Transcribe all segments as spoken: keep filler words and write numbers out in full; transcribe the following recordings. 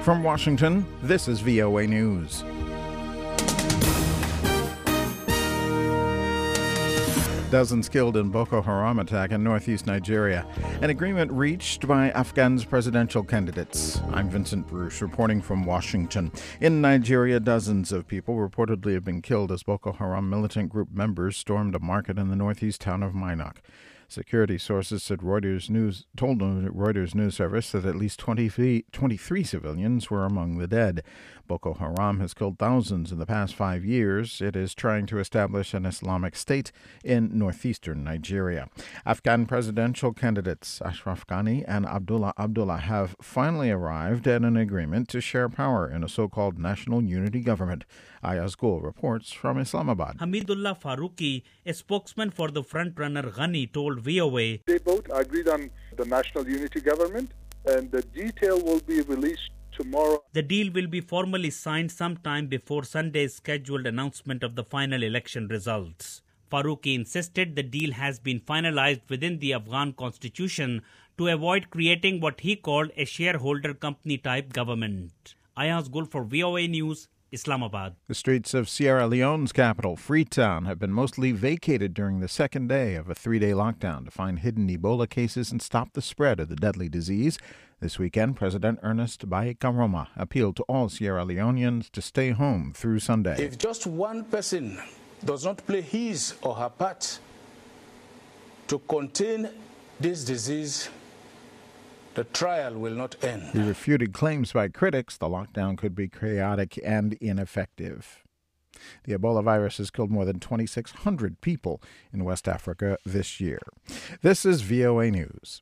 From Washington, this is V O A News. Dozens killed in Boko Haram attack in northeast Nigeria. An agreement reached by Afghan's presidential candidates. I'm Vincent Bruce reporting from Washington. In Nigeria, dozens of people reportedly have been killed as Boko Haram militant group members stormed a market in the northeast town of Minok. Security sources said Reuters News told Reuters News Service that at least twenty, twenty-three civilians were among the dead. Boko Haram has killed thousands in the past five years. It is trying to establish an Islamic state in northeastern Nigeria. Afghan presidential candidates Ashraf Ghani and Abdullah Abdullah have finally arrived at an agreement to share power in a so-called national unity government. Ayaz Gul reports from Islamabad. Hamidullah Faruqi, a spokesman for the frontrunner Ghani, told V O A. They both agreed on the national unity government, and the detail will be released tomorrow. The deal will be formally signed sometime before Sunday's scheduled announcement of the final election results. Faruqi insisted the deal has been finalized within the Afghan constitution to avoid creating what he called a shareholder company type government. Ayaz Gul for V O A News, Islamabad. The streets of Sierra Leone's capital, Freetown, have been mostly vacated during the second day of a three-day lockdown to find hidden Ebola cases and stop the spread of the deadly disease. This weekend, President Ernest Bai Koroma appealed to all Sierra Leoneans to stay home through Sunday. If just one person does not play his or her part to contain this disease, the trial will not end. He refuted claims by critics the lockdown could be chaotic and ineffective. The Ebola virus has killed more than twenty-six hundred people in West Africa this year. This is V O A News.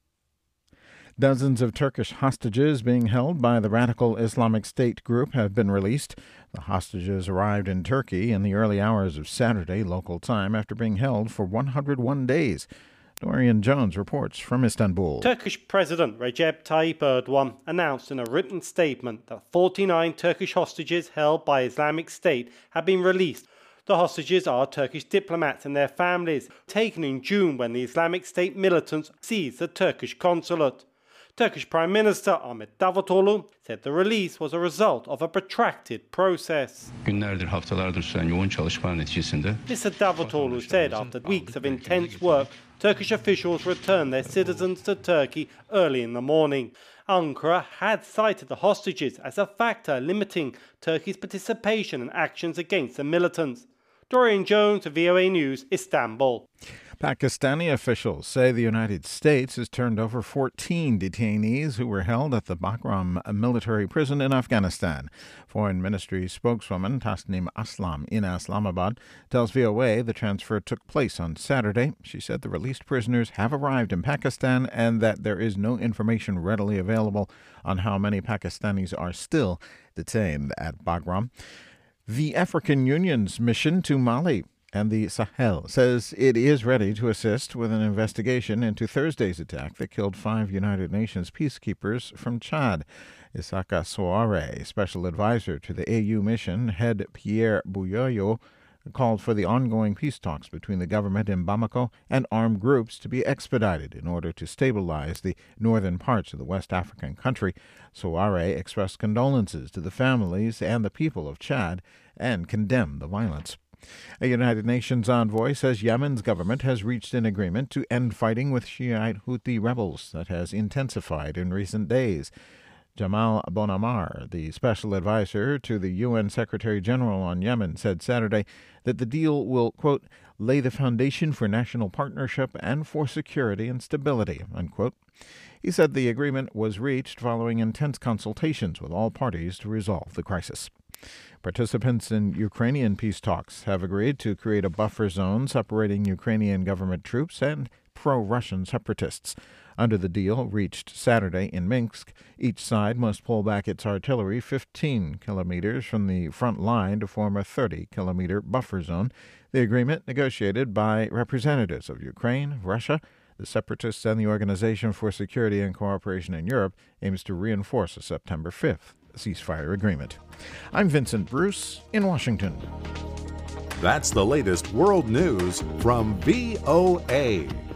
Dozens of Turkish hostages being held by the radical Islamic State group have been released. The hostages arrived in Turkey in the early hours of Saturday local time after being held for one hundred one days. Dorian Jones reports from Istanbul. Turkish President Recep Tayyip Erdogan announced in a written statement that forty-nine Turkish hostages held by Islamic State have been released. The hostages are Turkish diplomats and their families, taken in June when the Islamic State militants seized the Turkish consulate. Turkish Prime Minister Ahmet Davutoğlu said the release was a result of a protracted process. Günlerdir, haftalardır süren yoğun çalışmalar neticesinde Mister Davutoğlu said after weeks of intense work, Turkish officials returned their citizens to Turkey early in the morning. Ankara had cited the hostages as a factor limiting Turkey's participation in actions against the militants. Dorian Jones, V O A News, Istanbul. Pakistani officials say the United States has turned over fourteen detainees who were held at the Bagram military prison in Afghanistan. Foreign Ministry spokeswoman Tasnim Aslam in Islamabad tells V O A the transfer took place on Saturday. She said the released prisoners have arrived in Pakistan and that there is no information readily available on how many Pakistanis are still detained at Bagram. The African Union's mission to Mali and the Sahel says it is ready to assist with an investigation into Thursday's attack that killed five United Nations peacekeepers from Chad. Isaka Souare, special advisor to the A U mission, head Pierre Buyoyo, called for the ongoing peace talks between the government in Bamako and armed groups to be expedited in order to stabilize the northern parts of the West African country. Souare expressed condolences to the families and the people of Chad and condemned the violence. A United Nations envoy says Yemen's government has reached an agreement to end fighting with Shiite Houthi rebels that has intensified in recent days. Jamal Bonamar, the special advisor to the U N Secretary General on Yemen, said Saturday that the deal will, quote, lay the foundation for national partnership and for security and stability, unquote. He said the agreement was reached following intense consultations with all parties to resolve the crisis. Participants in Ukrainian peace talks have agreed to create a buffer zone separating Ukrainian government troops and pro-Russian separatists. Under the deal reached Saturday in Minsk, each side must pull back its artillery fifteen kilometers from the front line to form a thirty-kilometer buffer zone. The agreement, negotiated by representatives of Ukraine, Russia, the separatists, and the Organization for Security and Cooperation in Europe, aims to reinforce a September fifth ceasefire agreement. I'm Vincent Bruce in Washington. That's the latest world news from V O A.